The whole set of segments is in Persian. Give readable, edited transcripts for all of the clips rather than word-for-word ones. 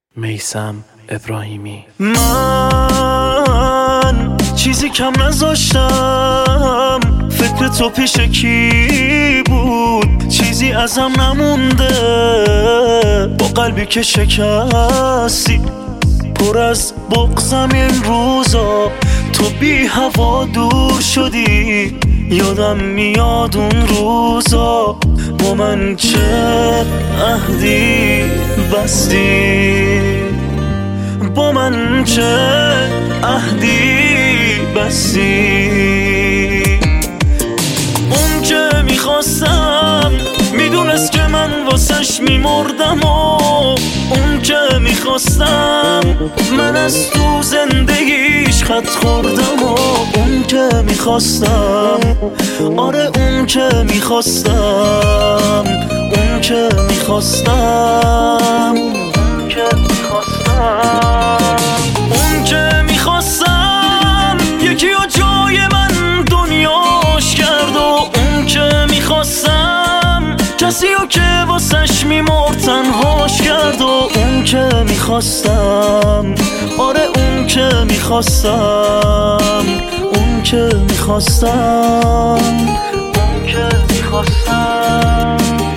میثم ابراهیمی. من چیزی کم نذاشتم، فکر تو پیش کی بود؟ چیزی ازم نمونده، با قلبی که شکستی، پر از بغضم این روزا. تو بی هوا دور شدی، یادم میاد اون روزا. با من چه عهدی بستی، با من چه عهدی بستی. اون که میخواستم میدونست که من واسش میمردم، و اون که میخواستم من از تو زندگیش خط خوردم، و اون که میخواستم، آره اون که میخواستم، اون که میخواستم، اون که میخواستم، اون که میخواستم یکی و جای من دنیاش کرد، و اون که میخواستم کسی رو که واسش میمرد تنهاش کرد، و اون که میخواستم، آره اون که میخواستم، اون که میخواستم، اون که میخواستم.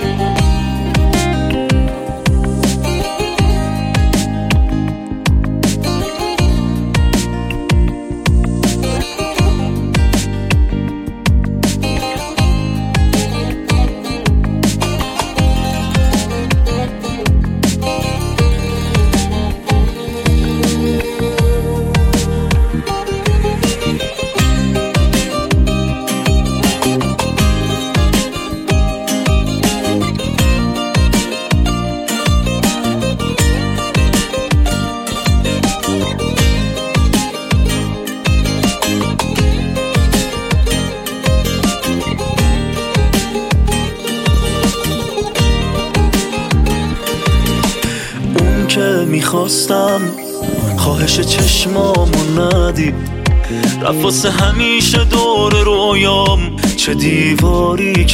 که میخواستم خواهش چشمامو ندید، رفت واسه همیشه دور رویام چه دیواری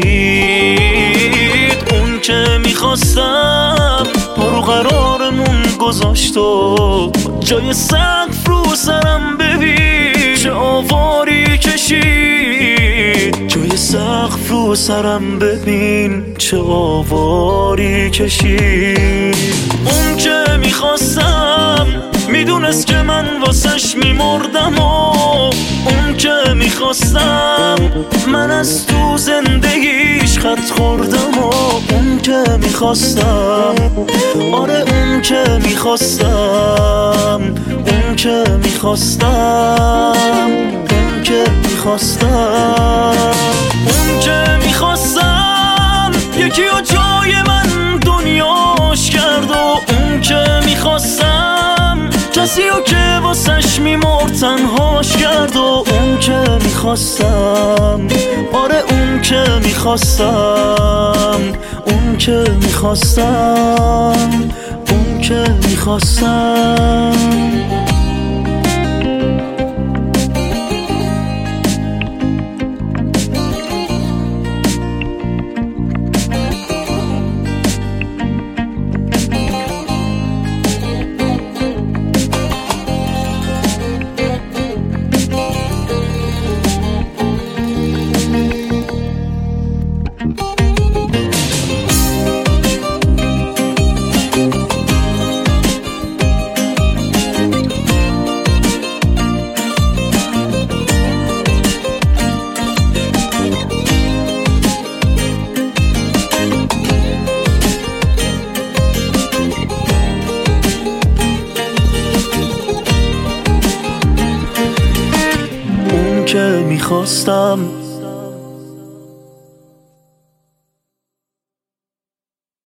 کشید. اون که میخواستم ما رو قرارمون گذاشت، و جای سقف رو سرم ببین چه آواری کشید، جای سقف رو سرم ببین چه آواری کشید. اون که میخواستم میدونست که من واسش میمردم، و اون که میخواستم من از تو زندگیش خط خوردم، و اون که میخواستم، آره اون که میخواستم، اون که میخواستم، اون که میخواستم، اون که میخواستم یکی و جای من دنیاش کرد، و اون که میخواستم کسی رو که واسش میمرد تنهاش کرد، و اون که میخواستم، آره اون که میخواستم، اون که میخواستم، اون که میخواستم. میخواستم